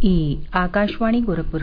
ई आकाशवाणी गोरखपुर।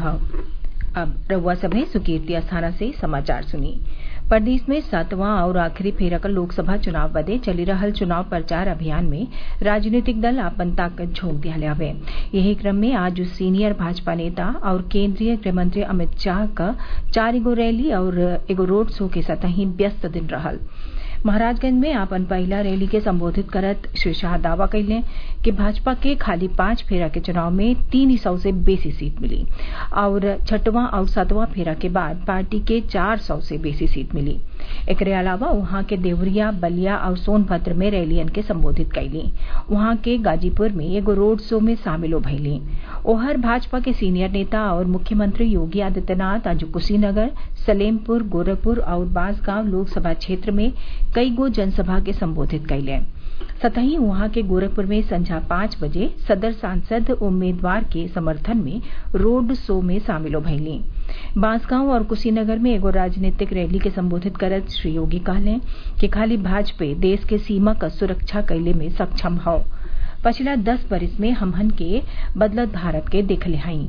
अब रउआ सभे सुकीर्ति अस्थाना से समाचार सुनी। प्रदेश में 7वां और आखिरी फेरा का लोकसभा चुनाव बदे चली रहल चुनाव प्रचार अभियान में राजनीतिक दल आपन ताकत झोंक दिहले हवे। यही क्रम में आज सीनियर भाजपा नेता और केंद्रीय गृहमंत्री अमित शाह का 4 गो रैली और एगो रोड शो के सतही व्यस्त दिन रहल। महाराजगंज में आपन पहला रैली के संबोधित करत श्री शाह दावा कैले कि भाजपा के खाली 5 फेरा के चुनाव में 300 से बेसी सीट मिली और 6वां और 7वां फेरा के बाद पार्टी के 400 से बेसी सीट मिली। एकरे अलावा वहां के देवरिया, बलिया और सोनभद्र में रैलियन के संबोधित कैली। वहां के गाजीपुर में एगो रोड शो में शामिल भइली। ओहर भाजपा के सीनियर नेता और मुख्यमंत्री योगी आदित्यनाथ आज कुशीनगर, सलेमपुर, गोरखपुर और बांसगांव लोकसभा क्षेत्र में कई गो जनसभा के संबोधित कैले। सतही वहां के गोरखपुर में संझा 5 बजे सदर सांसद उम्मीदवार के समर्थन में रोड शो में शामिल भइली। बांसगांव और कुशीनगर में एगो राजनीतिक रैली के संबोधित करत श्री योगी कहले कि खाली भाजपा देश के सीमा का सुरक्षा कैले में सक्षम हौ। पिछला 10 बरिस में हमहन के बदलत भारत के देखले हई।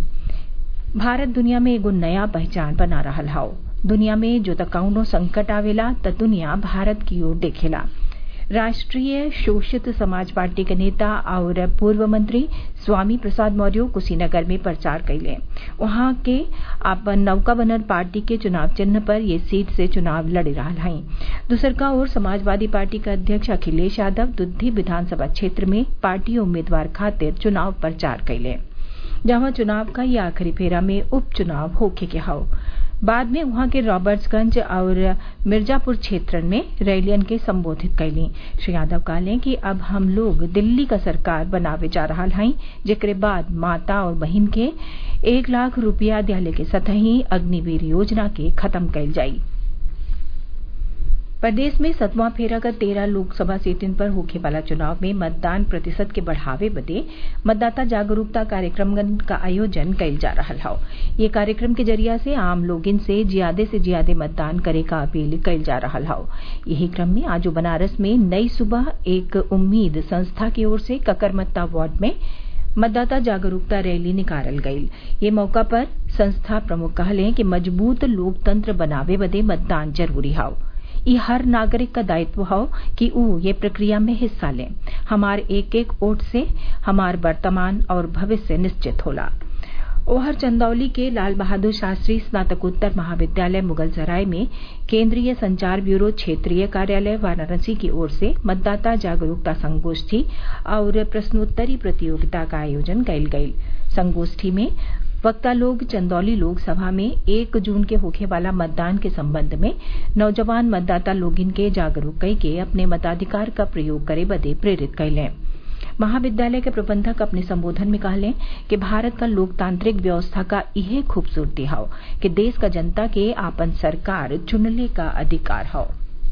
भारत दुनिया में एगो नया पहचान बना रहल हौ। दुनिया में जो कौनो संकट आवेला त दुनिया भारत की ओर देखेला। राष्ट्रीय शोषित समाज पार्टी के नेता और पूर्व मंत्री स्वामी प्रसाद मौर्य कुशीनगर में प्रचार कैले। वहां के आपन नौका बनल पार्टी के चुनाव चिन्ह पर ये सीट से चुनाव लड़ रहल हई। दूसरका ओर समाजवादी पार्टी के अध्यक्ष अखिलेश यादव दुद्धी विधानसभा क्षेत्र में पार्टी उम्मीदवार खातिर चुनाव प्रचार कैले, जहां चुनाव का यह आखिरी फेरा में उपचुनाव होखे के हौ। बाद में वहां के रॉबर्ट्सगंज और मिर्जापुर क्षेत्र में रैलियन के संबोधित कैली। श्री यादव कहले कि अब हम लोग दिल्ली का सरकार बनावे जा रहल हई, जेकरे बाद माता और बहिन के 1 लाख रुपया दिहले के सतही अग्निवीर योजना के खत्म कैल जाई। प्रदेश में 7वां फेरा का 13 लोकसभा सीटन पर होखे वाला चुनाव में मतदान प्रतिशत के बढ़ावे बदे मतदाता जागरूकता कार्यक्रम का आयोजन कैल जा रहल हौ। ये कार्यक्रम के जरिया से आम लोगन से ज्यादा मतदान करे का अपील कैल जा रहल हौ। यही क्रम में आज बनारस में नई सुबह एक उम्मीद संस्था की ओर से ककरमत्ता वार्ड में मतदाता जागरूकता रैली निकालल गई। ये मौका पर संस्था प्रमुख कहले कि मजबूत लोकतंत्र बनावे बदे मतदान जरूरी हौ। ये हर नागरिक का दायित्व हो कि ऊ ये प्रक्रिया में हिस्सा लें। हमार एक वोट से हमार वर्तमान और भविष्य निश्चित होला। ओहर चंदौली के लाल बहादुर शास्त्री स्नातकोत्तर महाविद्यालय मुगलसराय में केंद्रीय संचार ब्यूरो क्षेत्रीय कार्यालय वाराणसी की ओर से मतदाता जागरूकता संगोष्ठी और प्रश्नोत्तरी प्रतियोगिता का आयोजन कैल गई। संगोष्ठी में वक्ता लोग चंदौली लोकसभा में 1 जून के होखे वाला मतदान के संबंध में नौजवान मतदाता लोगिन के जागरूक कई के अपने मताधिकार का प्रयोग करे बदे प्रेरित कैले। महाविद्यालय के प्रबंधक अपने संबोधन में कहले कि भारत का लोकतांत्रिक व्यवस्था का यह खूबसूरती हौ कि देश का जनता के आपन सरकार चुनले का अधिकार हौ।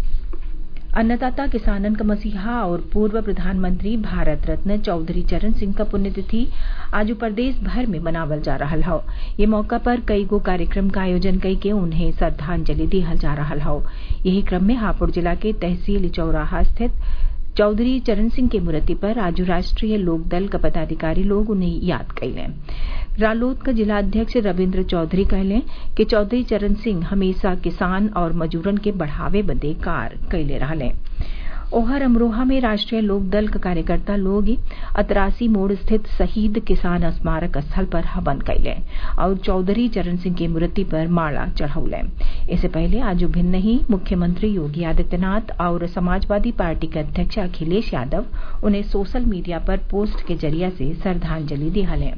अन्नदाता किसानन का मसीहा और पूर्व प्रधानमंत्री भारत रत्न चौधरी चरण सिंह का पुण्यतिथि आज प्रदेश भर में मनावल जा रहल हौ। ये मौका पर कई गो कार्यक्रम का आयोजन कई के उन्हें श्रद्धांजलि दिहल जा रहल हौ। यही क्रम में हापुड़ जिला के तहसील चौराहा स्थित चौधरी चरण सिंह की मूर्ति पर आज राष्ट्रीय लोकदल का पदाधिकारी लोग उन्हें याद कैले। रालोद का जिलाध्यक्ष रविन्द्र चौधरी कहले कि चौधरी चरण सिंह हमेशा किसान और मजूरन के बढ़ावे बदे कार्य कैले रहले। ओहर अमरोहा में राष्ट्रीय लोकदल का कार्यकर्ता लोग अतरासी मोड़ स्थित शहीद किसान स्मारक स्थल पर हवन कैले और चौधरी चरण सिंह की मूर्ति पर माला चढ़ौले। इससे पहले आज भिन्न ही मुख्यमंत्री योगी आदित्यनाथ और समाजवादी पार्टी के अध्यक्ष अखिलेश यादव उन्हें सोशल मीडिया पर पोस्ट के जरिया से श्रद्धांजलि दिहले।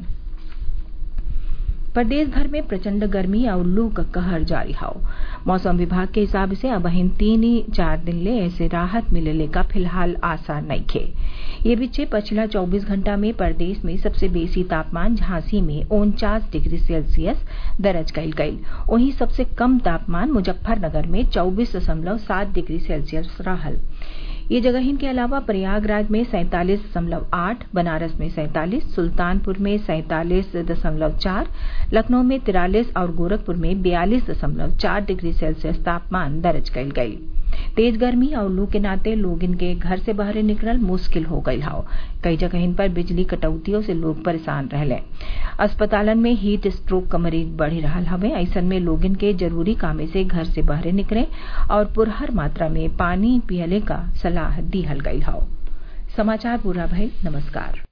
प्रदेश भर में प्रचंड गर्मी और लू का कहर जारी हौ। मौसम विभाग के हिसाब से अब 3-4 दिन ले ऐसे राहत मिलने का फिलहाल आसार नइखे। ये बीचे पिछला 24 घंटा में प्रदेश में सबसे बेसी तापमान झांसी में 49 डिग्री सेल्सियस दर्ज कैल गई। वहीं सबसे कम तापमान मुजफ्फरनगर में 24.7 डिग्री सेल्सियस रहल। ये जगह के अलावा प्रयागराज में 47.8, बनारस में 47, सुल्तानपुर में 47.4, लखनऊ में 43 और गोरखपुर में 42.4 डिग्री सेल्सियस तापमान दर्ज कैल गई। तेज गर्मी और लू के नाते लोग इनके घर से बाहर निकलल मुश्किल हो गई हौ। कई जगह इन पर बिजली कटौतियों से लोग परेशान रहले। अस्पतालन में हीट स्ट्रोक का मरीज बढ़ी रहा हवे। ऐसन में लोग इनके जरूरी कामे से घर से बाहर निकले और पुरहर मात्रा में पानी पियले का सलाह दिहल गई हौ। समाचार पूरा भइल। नमस्कार।